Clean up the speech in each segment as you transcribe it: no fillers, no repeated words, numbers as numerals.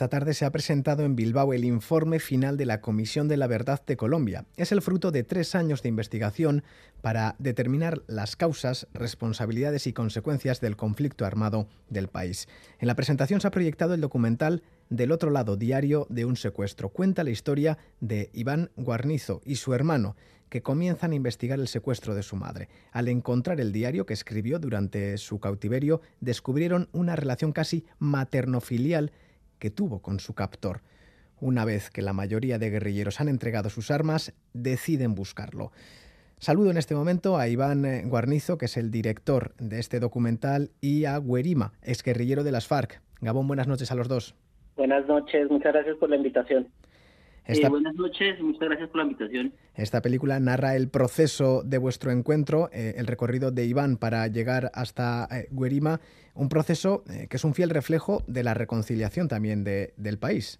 Esta tarde se ha presentado en Bilbao el informe final de la Comisión de la Verdad de Colombia. Es el fruto de 3 años de investigación para determinar las causas, responsabilidades y consecuencias del conflicto armado del país. En la presentación se ha proyectado el documental Del otro lado, diario de un secuestro. Cuenta la historia de Iván Guarnizo y su hermano, que comienzan a investigar el secuestro de su madre. Al encontrar el diario que escribió durante su cautiverio, descubrieron una relación casi materno-filial que tuvo con su captor. Una vez que la mayoría de guerrilleros han entregado sus armas, deciden buscarlo. Saludo en este momento a Iván Guarnizo, que es el director de este documental, y a Guerima, exguerrillero de las FARC. Gabón, buenas noches a los dos. Buenas noches, muchas gracias por la invitación. Buenas noches, muchas gracias por la invitación. Esta película narra el proceso de vuestro encuentro, el recorrido de Iván para llegar hasta Guerima, un proceso que es un fiel reflejo de la reconciliación también del país.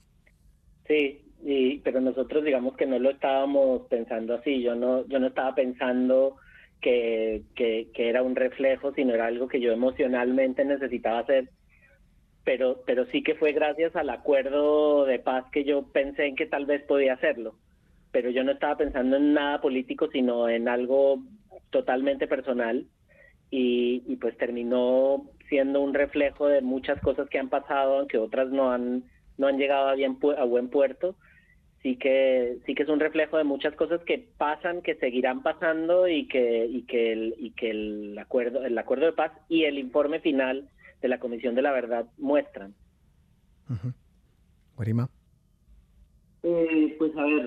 Sí, pero nosotros digamos que no lo estábamos pensando así. Yo no estaba pensando que era un reflejo, sino era algo que yo emocionalmente necesitaba hacer. Pero sí que fue gracias al acuerdo de paz que yo pensé en que tal vez podía hacerlo. Pero yo no estaba pensando en nada político, sino en algo totalmente personal. Y pues terminó siendo un reflejo de muchas cosas que han pasado, aunque otras no han llegado a buen puerto. Sí que es un reflejo de muchas cosas que pasan, que seguirán pasando y que el acuerdo de paz y el informe final de la Comisión de la Verdad muestran. Guerima. Pues a ver,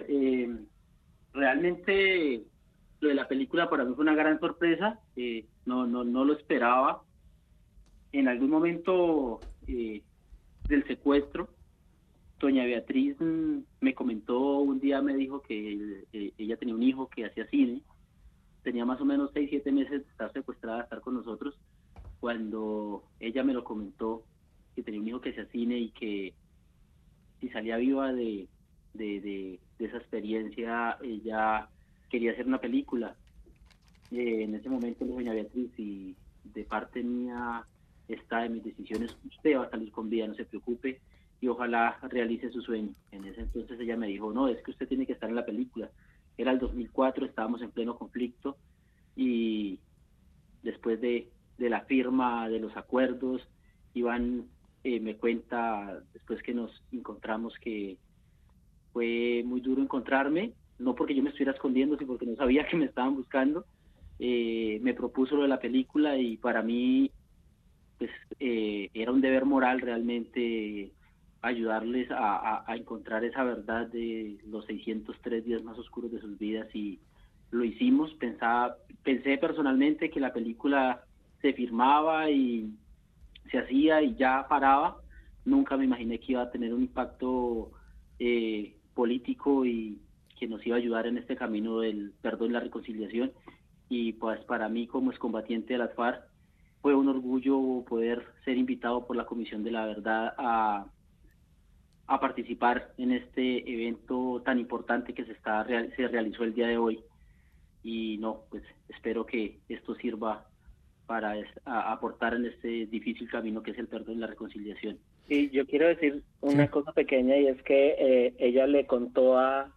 realmente lo de la película para mí fue una gran sorpresa. No lo esperaba. En algún momento del secuestro, doña Beatriz me comentó, un día me dijo que ella tenía un hijo que hacía cine, tenía más o menos 6-7 meses de estar secuestrada, de estar con nosotros. Cuando ella me lo comentó, que tenía un hijo que hacía cine y que si salía viva de esa experiencia, ella quería hacer una película. En ese momento le dije, doña Beatriz, y de parte mía está en mis decisiones, usted va a salir con vida, no se preocupe, y ojalá realice su sueño. En ese entonces ella me dijo, no, es que usted tiene que estar en la película. Era el 2004, estábamos en pleno conflicto, y después de la firma de los acuerdos, Iván me cuenta, después que nos encontramos, que fue muy duro encontrarme, no porque yo me estuviera escondiendo, sino porque no sabía que me estaban buscando. Me propuso lo de la película y para mí pues era un deber moral realmente ayudarles a encontrar esa verdad de los 603 días más oscuros de sus vidas, y lo hicimos. Pensé personalmente que la película se firmaba y se hacía y ya paraba. Nunca me imaginé que iba a tener un impacto político y que nos iba a ayudar en este camino del perdón y la reconciliación. Y pues para mí, como excombatiente de las FARC, fue un orgullo poder ser invitado por la Comisión de la Verdad a participar en este evento tan importante que se realizó el día de hoy. Y pues espero que esto sirva para aportar en este difícil camino que es el perdón y la reconciliación. Sí, yo quiero decir una cosa pequeña, y es que ella le contó a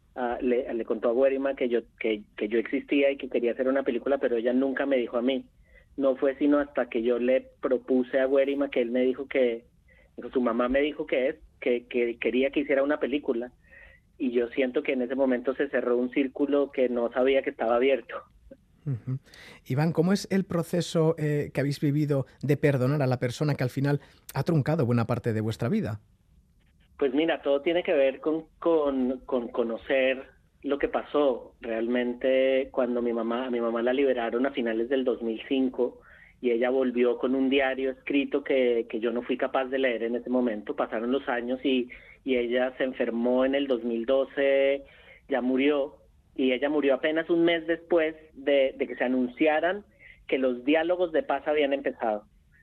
Guerima que yo existía y que quería hacer una película, pero ella nunca me dijo a mí. No fue sino hasta que yo le propuse a Guerima, que él me dijo su mamá me dijo que quería que hiciera una película, y yo siento que en ese momento se cerró un círculo que no sabía que estaba abierto. Uh-huh. Iván, ¿cómo es el proceso que habéis vivido de perdonar a la persona que al final ha truncado buena parte de vuestra vida? Pues mira, todo tiene que ver con conocer lo que pasó. Realmente, cuando a mi mamá la liberaron a finales del 2005, y ella volvió con un diario escrito que yo no fui capaz de leer en ese momento. Pasaron los años y ella se enfermó en el 2012, ya murió, y ella murió apenas un mes después de que se anunciaran que los diálogos de paz habían empezado.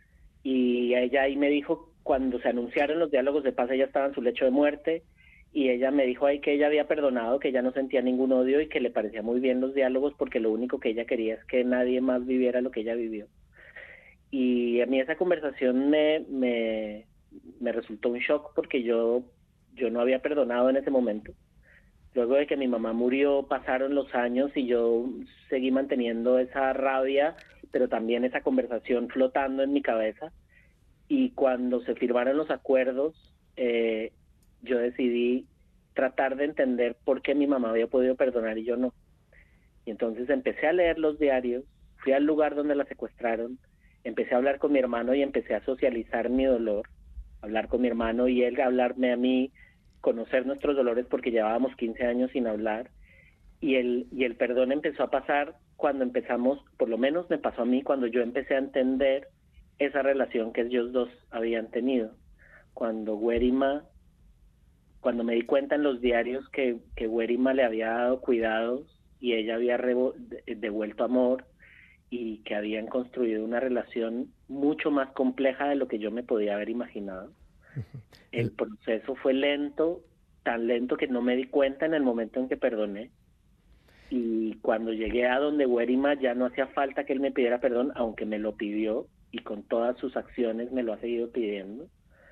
Y ella ahí me dijo, cuando se anunciaron los diálogos de paz, ella estaba en su lecho de muerte, y ella me dijo ahí que ella había perdonado, que ella no sentía ningún odio y que le parecía muy bien los diálogos, porque lo único que ella quería es que nadie más viviera lo que ella vivió. Y a mí esa conversación me me resultó un shock porque yo no había perdonado en ese momento. Luego de que mi mamá murió, pasaron los años y yo seguí manteniendo esa rabia, pero también esa conversación flotando en mi cabeza. Y cuando se firmaron los acuerdos, yo decidí tratar de entender por qué mi mamá había podido perdonar y yo no. Y entonces empecé a leer los diarios, fui al lugar donde la secuestraron, empecé a hablar con mi hermano y empecé a socializar mi dolor, hablar con mi hermano y él hablarme a mí, conocer nuestros dolores porque llevábamos 15 años sin hablar. Y el perdón empezó a pasar cuando empezamos, por lo menos me pasó a mí, cuando yo empecé a entender esa relación que ellos dos habían tenido. Cuando me di cuenta en los diarios que Werima le había dado cuidados y ella había devuelto amor y que habían construido una relación mucho más compleja de lo que yo me podía haber imaginado. El proceso fue lento, tan lento que no me di cuenta en el momento en que perdoné. Y cuando llegué a donde Werima ya no hacía falta que él me pidiera perdón, aunque me lo pidió y con todas sus acciones me lo ha seguido pidiendo.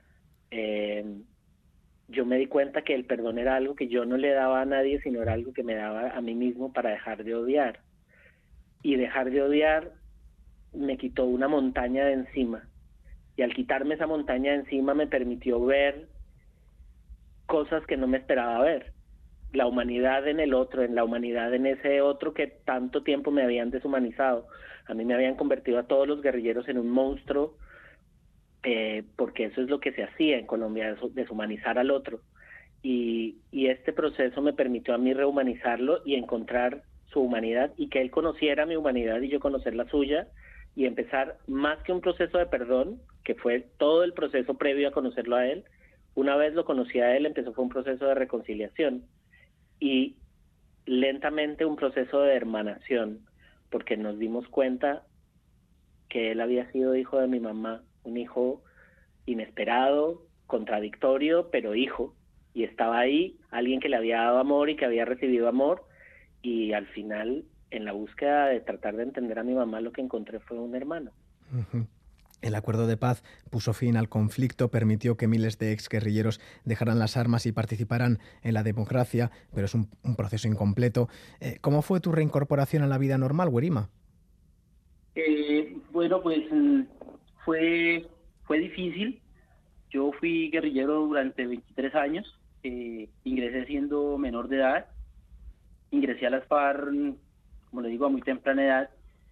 Yo me di cuenta que el perdón era algo que yo no le daba a nadie, sino era algo que me daba a mí mismo para dejar de odiar. Y dejar de odiar me quitó una montaña de encima. Y al quitarme esa montaña de encima me permitió ver cosas que no me esperaba ver. La humanidad en el otro, en la humanidad en ese otro que tanto tiempo me habían deshumanizado. A mí me habían convertido a todos los guerrilleros en un monstruo, porque eso es lo que se hacía en Colombia, deshumanizar al otro. Y este proceso me permitió a mí rehumanizarlo y encontrar su humanidad y que él conociera mi humanidad y yo conocer la suya y empezar más que un proceso de perdón, que fue todo el proceso previo a conocerlo a él. Una vez lo conocí a él, fue un proceso de reconciliación y lentamente un proceso de hermanación, porque nos dimos cuenta que él había sido hijo de mi mamá, un hijo inesperado, contradictorio, pero hijo, y estaba ahí alguien que le había dado amor y que había recibido amor, y al final, en la búsqueda de tratar de entender a mi mamá, lo que encontré fue un hermano. Uh-huh. El acuerdo de paz puso fin al conflicto, permitió que miles de exguerrilleros dejaran las armas y participaran en la democracia, pero es un proceso incompleto. ¿Cómo fue tu reincorporación a la vida normal, Werima? Bueno, pues fue difícil. Yo fui guerrillero durante 23 años, ingresé siendo menor de edad, ingresé a las FARC, como le digo, a muy temprana edad.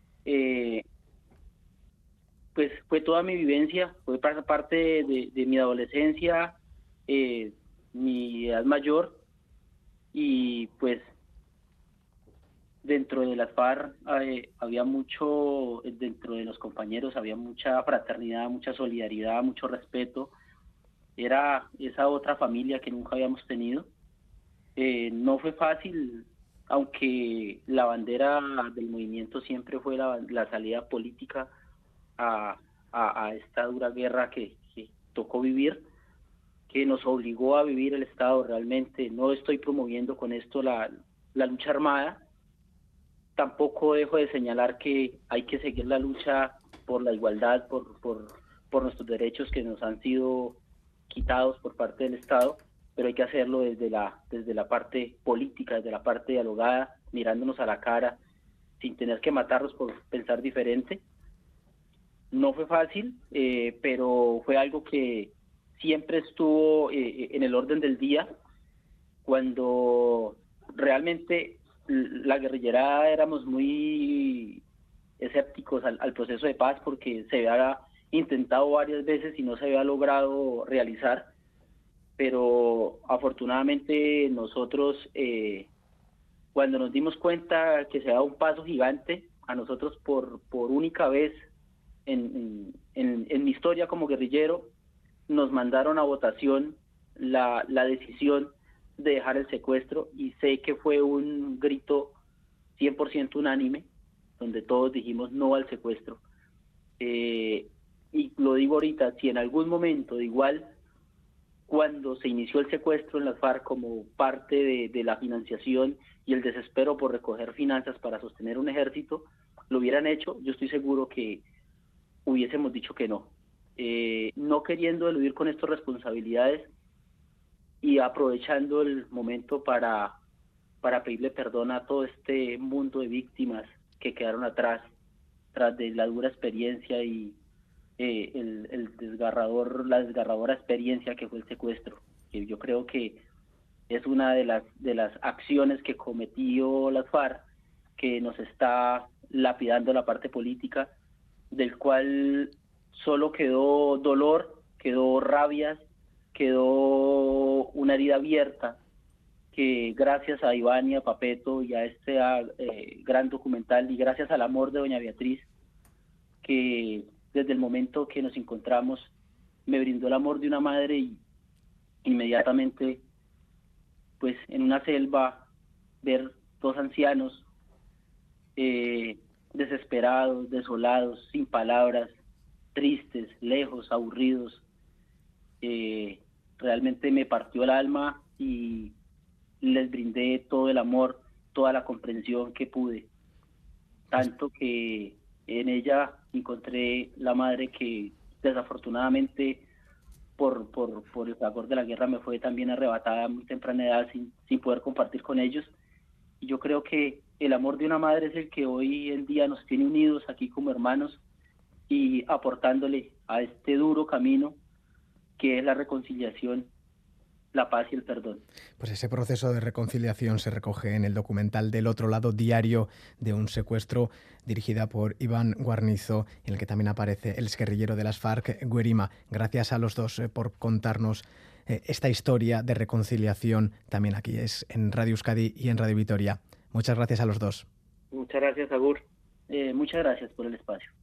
Pues fue toda mi vivencia, fue parte de mi adolescencia, mi edad mayor, y pues dentro de las FARC había mucho, dentro de los compañeros había mucha fraternidad, mucha solidaridad, mucho respeto. Era esa otra familia que nunca habíamos tenido. No fue fácil, aunque la bandera del movimiento siempre fue la salida política a esta dura guerra que tocó vivir, que nos obligó a vivir el Estado realmente. No estoy promoviendo con esto la lucha armada, tampoco dejo de señalar que hay que seguir la lucha por la igualdad, por nuestros derechos que nos han sido quitados por parte del Estado, pero hay que hacerlo desde la parte política, desde la parte dialogada, mirándonos a la cara, sin tener que matarnos por pensar diferente. No fue fácil, pero fue algo que siempre estuvo en el orden del día. Cuando realmente la guerrillerada éramos muy escépticos al proceso de paz porque se había intentado varias veces y no se había logrado realizar, pero afortunadamente nosotros, cuando nos dimos cuenta que se daba un paso gigante, a nosotros por única vez en mi historia como guerrillero, nos mandaron a votación la decisión de dejar el secuestro, y sé que fue un grito 100% unánime, donde todos dijimos no al secuestro. Y lo digo ahorita, si en algún momento, igual cuando se inició el secuestro en las FARC como parte de la financiación y el desespero por recoger finanzas para sostener un ejército, lo hubieran hecho, yo estoy seguro que hubiésemos dicho que no. no queriendo eludir con estas responsabilidades y aprovechando el momento para pedirle perdón a todo este mundo de víctimas que quedaron atrás, tras de la dura experiencia y la desgarradora experiencia que fue el secuestro. Que yo creo que es una de las acciones que cometió las FARC, que nos está lapidando la parte política, del cual solo quedó dolor, quedó rabias, quedó una herida abierta, que gracias a Iván y a Papeto y a este gran documental, y gracias al amor de doña Beatriz, que desde el momento que nos encontramos me brindó el amor de una madre, y inmediatamente, pues en una selva, ver dos ancianos desesperados, desolados, sin palabras, tristes, lejos, aburridos, realmente me partió el alma y les brindé todo el amor, toda la comprensión que pude, tanto que en ella encontré la madre que desafortunadamente por el fragor de la guerra me fue también arrebatada a muy temprana edad sin poder compartir con ellos. Y yo creo que el amor de una madre es el que hoy en día nos tiene unidos aquí como hermanos y aportándole a este duro camino que es la reconciliación, la paz y el perdón. Pues ese proceso de reconciliación se recoge en el documental Del otro lado, diario de un secuestro, dirigida por Iván Guarnizo, en el que también aparece el exguerrillero de las FARC, Guerima. Gracias a los dos por contarnos esta historia de reconciliación, también aquí es en Radio Euskadi y en Radio Vitoria. Muchas gracias a los dos. Muchas gracias, Agur. Muchas gracias por el espacio.